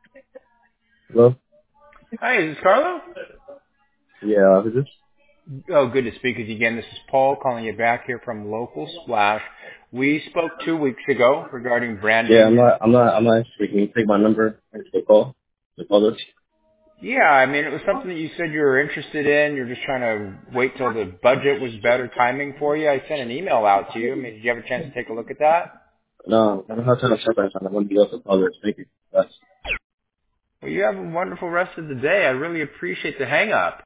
Hello? Hi, is this Carlo? Yeah, who's this? Oh, good to speak with you again. This is Paul calling you back here from Local Splash. We spoke 2 weeks ago regarding Yeah, branding. I'm not interested. Can you take my number and the call? The call this? Yeah, I mean, it was something that you said you were interested in. You're just trying to wait till the budget was better timing for you. I sent an email out to you. I mean, did you have a chance to take a look at that? No, I don't have time to shut that time. I want to be able to call this. Thank you. That's Well, you have a wonderful rest of the day. I really appreciate the hang up.